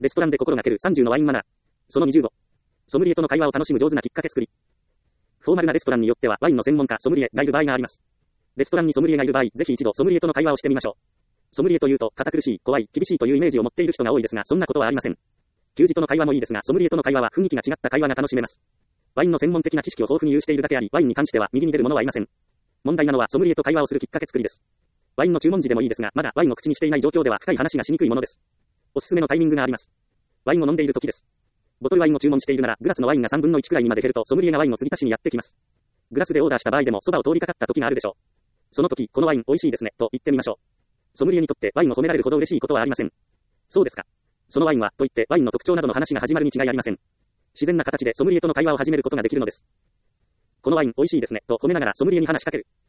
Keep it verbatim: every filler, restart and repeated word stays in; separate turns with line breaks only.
レストランで心がけるさんじゅうのワインマナー。そのにじゅうご。ソムリエとの会話を楽しむ上手なきっかけ作り。フォーマルなレストランによってはワインの専門家、ソムリエがいる場合があります。レストランにソムリエがいる場合、ぜひ一度ソムリエとの会話をしてみましょう。ソムリエというと、堅苦しい、怖い、厳しいというイメージを持っている人が多いですが、そんなことはありません。給仕との会話もいいですが、ソムリエとの会話は雰囲気が違った会話が楽しめます。ワインの専門的な知識を豊富に有しているだけあり、ワインに関しては右に出る者はいません。問題なのはソムリエと会話をするきっかけ作りです。ワインの注文時でもいいですが、まだワインを口にしていない状況では深い話がしにくいものです。おすすめのタイミングがあります。ワインを飲んでいる時です。ボトルワインを注文しているなら、グラスのワインがさんぶんのいちくらいにまで減ると、ソムリエがワインを継ぎ足しにやってきます。グラスでオーダーした場合でも、そばを通りかかった時があるでしょう。その時、このワイン美味しいですね、と言ってみましょう。ソムリエにとってワインを褒められるほど嬉しいことはありません。そうですか。そのワインは、と言ってワインの特徴などの話が始まるに違いありません。自然な形でソムリエとの会話を始めることができるのです。このワイン美味しいですね、と褒めながらソムリエに話しかける。